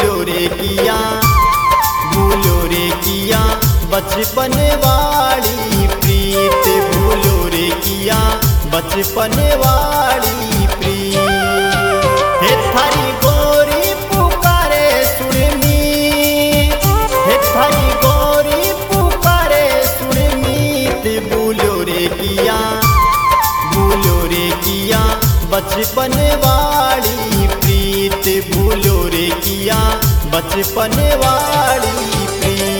भूलो रे किया, भूलो रे किया बचपन वाली प्रीत, भूलो रे किया बचपन वाली प्रीत। हे थारी गोरी पुकारे सुरमी, हे थारी गोरी पुकारे सुरमीत, भूलो रे किया, भूलो रे किया बचपन वाली प्रीत, भूलो रे किया बचपन वाली प्रीत।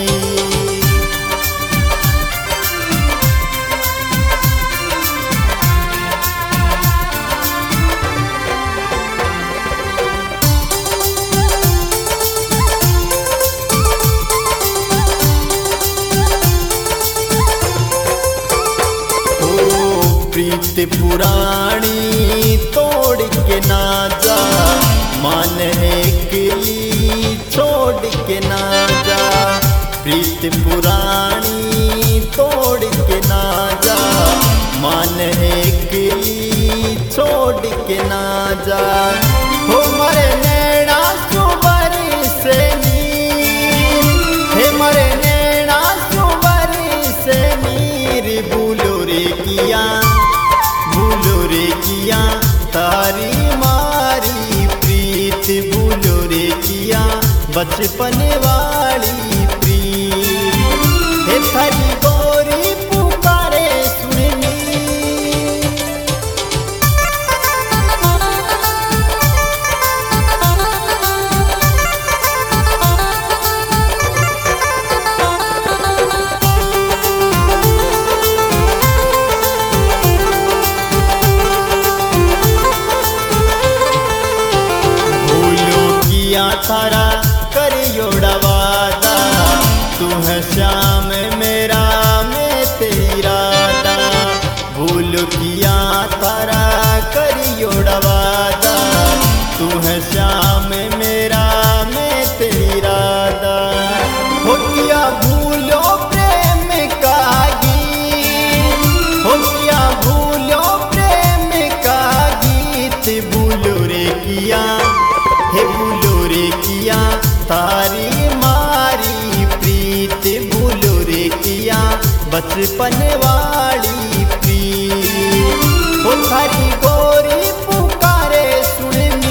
प्रीत पुरानी तोड़ के ना जा, मानने के लिए छोड़ के ना जा, प्रीत पुरानी तोड़ के ना जा, मानने के लिए छोड़ के ना जा। हो मरे नैना सुबर से नीर, हे मरे नैना सुबर से नीर, भूलो रे किया, भूलो रे किया तारी मारी प्रीत, भूलो रे किया बचपन वाली प्रीत। हे थारी गोरी पुकारे सुरमी, थारा करियोड़ा वादा, तू है श्याम मेरा मैं तेरा दा, भूल किया थारा करियोड़ा वादा, तू है श्याम मेरा मैं तेरा दा। हो किया भूलो प्रेम का गीत, हो किया भूलो प्रेम का गीत, भूलो रे किया, हे भूलो रे किया तारी मारी प्रीत, भूलो रे किया बचपन वाली प्रीत। ओ थारी गोरी पुकारे सुरमी,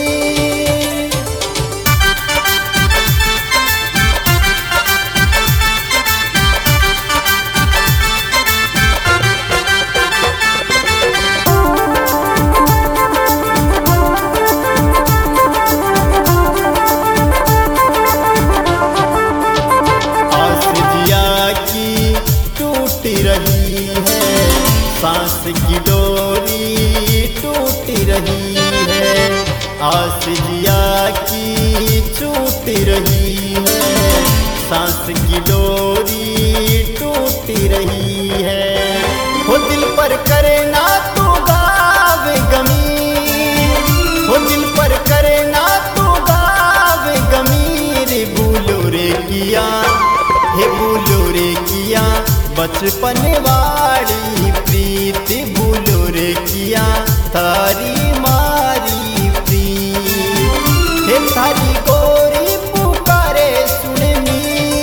रही है सांस की डोरी टूट रही है, आस जिया की छूट रही है, सांस की डोरी टूट रही है। हो दिल पर करे ना तू गाव गमीर, हो दिल पर करे ना तू गाव गमीर, भूलो रे किया, हे भूलो रे किया बचपन वाली प्रीत, भूलो रे किया तारी मारी प्रीत। हे थारी गोरी पुकारे सुरमी,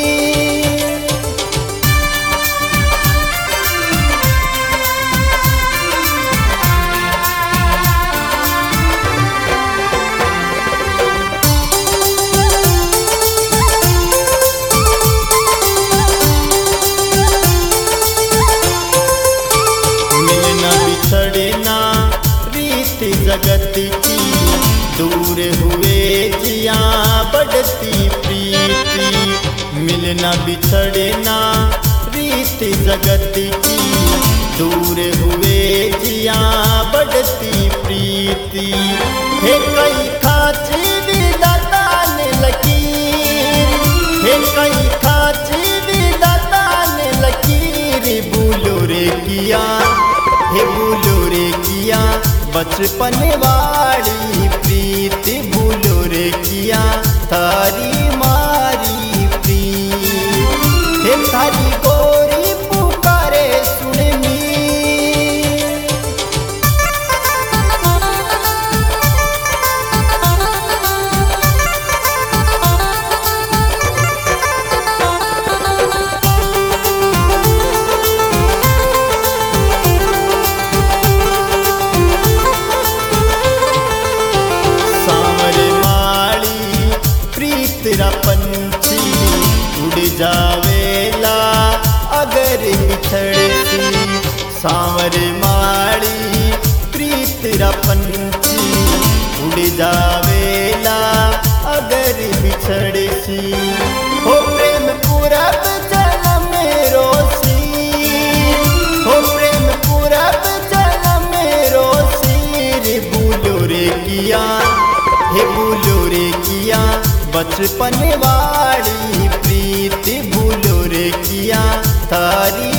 बिछड़ना रीत जगत की, दूर हुए जिया बढ़ती प्रीति, मिलना बिछड़ना रीत जगत की, दूर हुए जिया बढ़ती प्रीति। हे कई खाची विदाता ने लकीर, हे कई खाची विदाता ने लकीर, भूलो रे किया, हे भूलो रे किया बचपन वाली प्रीत, भूलो रे किया तारी मारी प्रीत। हे थारी गोरी पुकारे सुरमी, तेरा पंछी उड़ जावेला अगर बिछड़े सी सांवर माड़ी प्रीत तेरा पंछी उड़ जावेला अगर बिछड़े सी हो प्रेम पूरब जन्म मेरो सी हो प्रेम पूरब जन्म मेरो सी भूलो रे किया हे भूलो रे किया बचपन वाली प्रीति भूलो रे किया थारी